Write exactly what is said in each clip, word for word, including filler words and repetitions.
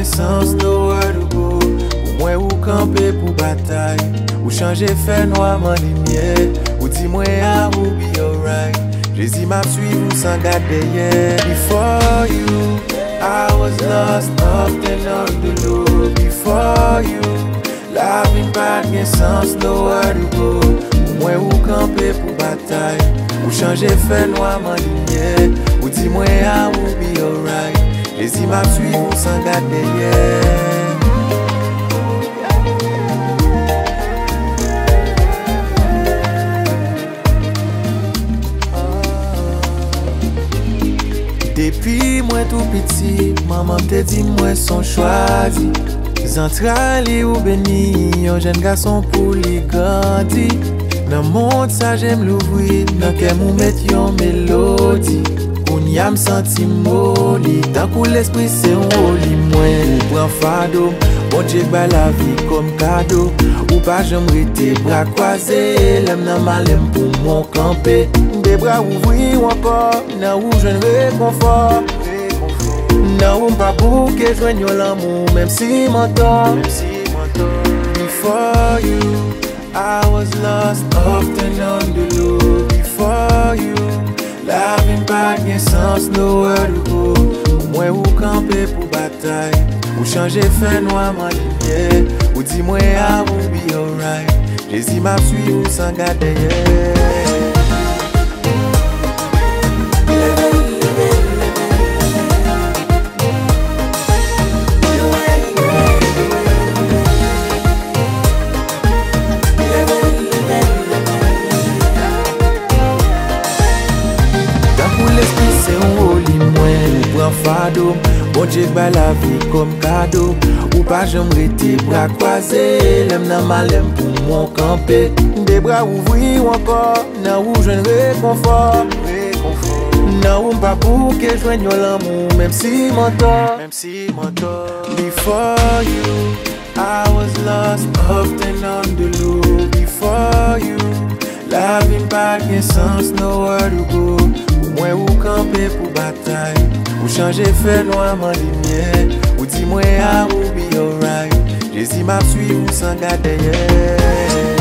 sens, nowhere to go. Ou moins ou camper pour bataille. Ou changer fait noir en lumière. Ou dis-moi ah ou be alright. Jésus m'a suivi sans garder yeah. Before you, I was lost, often on the low. Before you, la vie pas de sens, nowhere to go. Ou moins ou camper pour bataille. Ou changer fait noir en lumière. Ou dis-moi ah ou be alright. Jésus m'a suivi sans garder yeah. Depuis moi tout petit, maman te dit moi son choisi. Zentrali ou béni, un jeune garçon pour lui grandir. Dans monde ça j'aime l'ouvrir, dans qu'elle mou mette yon mélodie. On y a me senti molli, tant que l'esprit c'est un holy. Moi ou prend fado, bon Dieu ba la vie comme cadeau. Ou pas j'aimerais tes bras croisés, l'aime nan malem pour mon camper. Des bras ouverts ou encore, nan ou je ne réconfort. Nan ou m'pas pour que joigne l'amour, même si m'entend. Before you, I was lost, often on the low. Before you, la vie pas de sens, nowhere to go. Ou moins ou camper pour bataille. Ou changer fait noir en lumière. Ou dis-moi ah ou be alright. Jésus m'a suivi ou sans garder yeah. Fado, bon Dieu ba la vie comme cadeau. Ou pas j'aimerais tes bras croisés, l'aime nan malem pour mon camper. Des bras ouverts ou encore, nan ou je ne réconfort. Nan ou m'pas pour que joigne l'amour, même si m'entend. Before you, I was lost, often on the low. Before you, la vie pas de sens, nowhere to go. Ou moins ou camper pour bataille. Ou changer fait noir en lumière. Ou dis-moi ah ou be alright. Jésus m'a suivi ou sans garder yeah.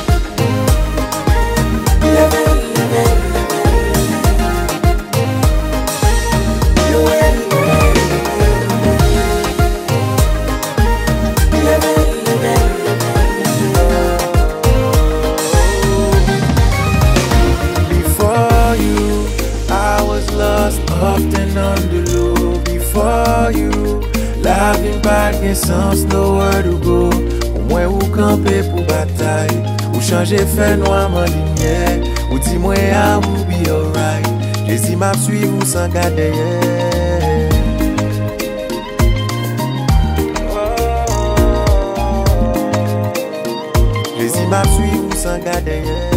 Before you, I was lost, often on the low. Before you, la vie pas de sens, nowhere to go. Ou moins ou camper pour bataille. Ou changer fait noir en lumière. Ou dis-moi ah ou be alright. Jésus m'a suivi ou sans garder yeah. Jésus m'a suivi ou sans garder yeah.